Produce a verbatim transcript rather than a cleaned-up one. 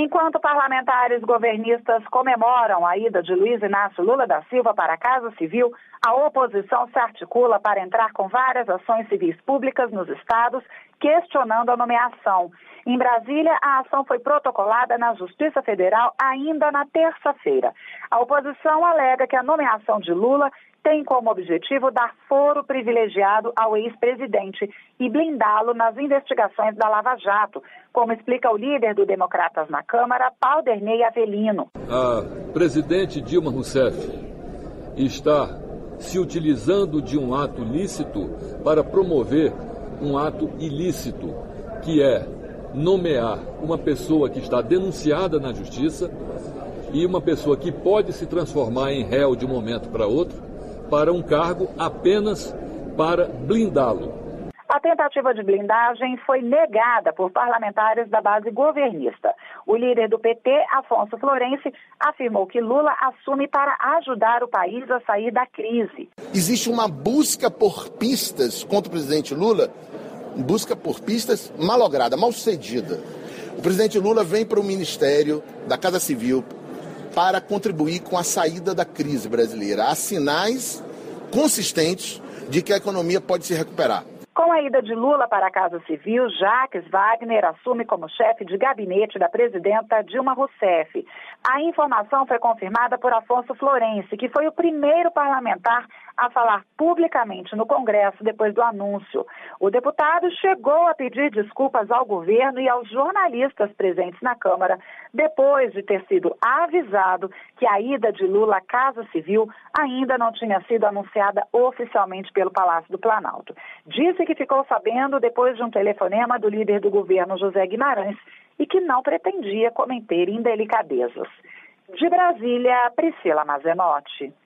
Enquanto parlamentares governistas comemoram a ida de Luiz Inácio Lula da Silva para a Casa Civil, a oposição se articula para entrar com várias ações civis públicas nos estados, questionando a nomeação. Em Brasília, a ação foi protocolada na Justiça Federal ainda na terça-feira. A oposição alega que a nomeação de Lula tem como objetivo dar foro privilegiado ao ex-presidente e blindá-lo nas investigações da Lava Jato, como explica o líder do Democratas na Câmara, Valderney Avelino. A presidente Dilma Rousseff está se utilizando de um ato lícito para promover um ato ilícito, que é nomear uma pessoa que está denunciada na justiça e uma pessoa que pode se transformar em réu de um momento para outro, para um cargo apenas para blindá-lo. A tentativa de blindagem foi negada por parlamentares da base governista. O líder do P T, Afonso Florense, afirmou que Lula assume para ajudar o país a sair da crise. Existe uma busca por pistas contra o presidente Lula, busca por pistas malograda, mal sucedida. O presidente Lula vem para o Ministério da Casa Civil para contribuir com a saída da crise brasileira. Há sinais consistentes de que a economia pode se recuperar. Com a ida de Lula para a Casa Civil, Jacques Wagner assume como chefe de gabinete da presidenta Dilma Rousseff. A informação foi confirmada por Afonso Florense, que foi o primeiro parlamentar a falar publicamente no Congresso depois do anúncio. O deputado chegou a pedir desculpas ao governo e aos jornalistas presentes na Câmara, depois de ter sido avisado que a ida de Lula à Casa Civil ainda não tinha sido anunciada oficialmente pelo Palácio do Planalto. Disse que ficou sabendo depois de um telefonema do líder do governo, José Guimarães, e que não pretendia cometer indelicadezas. De Brasília, Priscila Mazenotti.